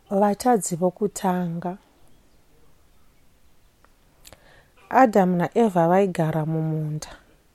Vatadzi vokutanga. Adamu naEvha vaigara mumunda.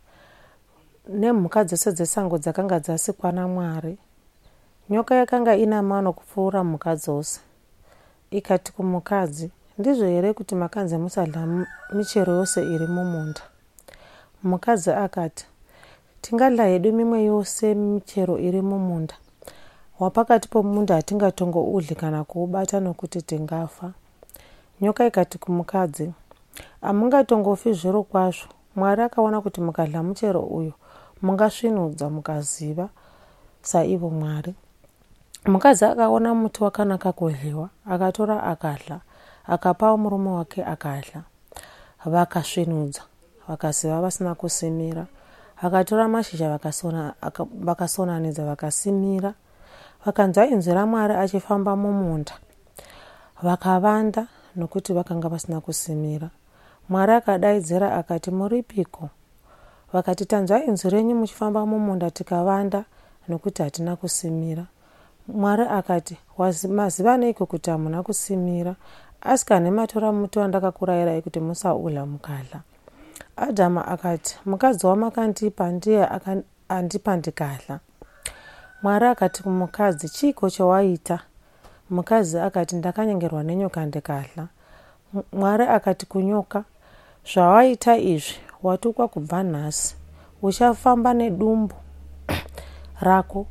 Nemhuka dzose dzesango dzakanga dzasikwa naMwari. Nyoka yakanga ina mano kupfuura mhuka dzose. Ikati kumukadzi, ndizvo here kuti makanzi musadya michero yose iri mumunda? Mukadzi akati, tingadya hedu mimwe yose michero iri mumunda. Wapakati pomunda hatingatongoudyi kana kuubata nokuti tingafa. Nyoka ikati kumukadzi, hamungatongofi zviro kwazvo. Mwari akaona kuti mukadya muchero uyu mungasvinudza mukaziva saivo Mwari. Mukadzi akaona muti wakanaka kudliwa, akatora akadya, akapawo murume wake akadya. Vakasvinudza, vakaziva vasina kusimira. Vakatora mashizha vakasonanidza vakasimira. Vakanzwa inzwi raMwari achifamba mumunda. Vakavanda nokuti vakanga vasina kusimira. Mwari akadaidzira akati, muripiko? Vakati, tanzwa inzwi renyu muchifamba mumunda tikavanda nokuti hatina kusimira. Mwari akati, maziva neiko kuti hamuna kusimira? Asi kana nematora muti wandakakurayirai kuti musaudya mukadya. Adhamu akati, mukadzi wamakandipa ndiye andipa ndikadya. Mwari akati kumukadzi, chiiko chawaita? Mukadzi akati, ndakanyengerwa nenyoka ndikadya. Mwari akati kunyoka, zvawaita izvi watukwa kubva nhasi. Uchafamba nedumbu rako,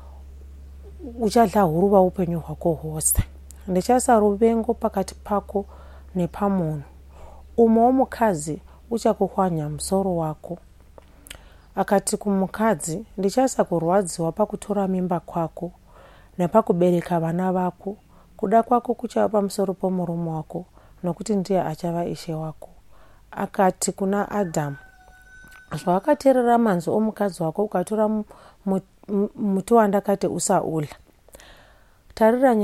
uchadya huruva upenyu hwako hwose. Ndichaisa ruvengo pakati pako nepamunhu. Umwe womukadzi uchakuhwanya musoro wako. Akati kumukadzi, ndichaisa kurwadziwa pakutora mimba kwako nepakubereka vana vako. Kuda kwako kuchava pamusoro pomurume wako, nokuti ndiye achava ishe wako. Akati kuna Adhamu, zvawakateerera manzwi omukadzi wako ukatora muti wandakati usaudya. Tarira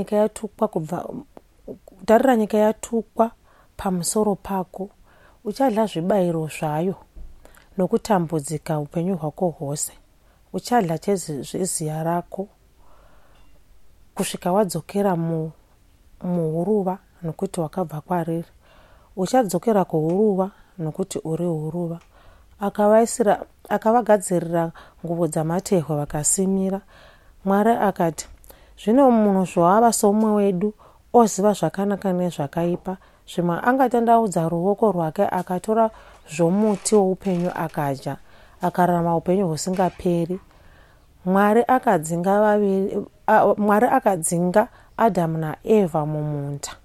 nyika yatukwa pamusoro pako. Uchadya zvibayiro zvayo nokutambudzika upenyu hwako hwose. Uchadya zveziya rako kusvika wadzokera muhuruva nokuti wakabva kwariri. Uchadzokera kuhuruva nokuti uri huruva. Akavagadzirira nguo dzamatehwe vakasimira. Mwari akati, zvino munhu zvawava somumwe wedu, oziva zvakanaka nezvakaipa. Zvimwe angatandaudza ruoko rwake akatora zvomuti woupenyu akadya, akararama upenyu husingaperi. Mwari akadzinga Adhamu naEvha mumunda.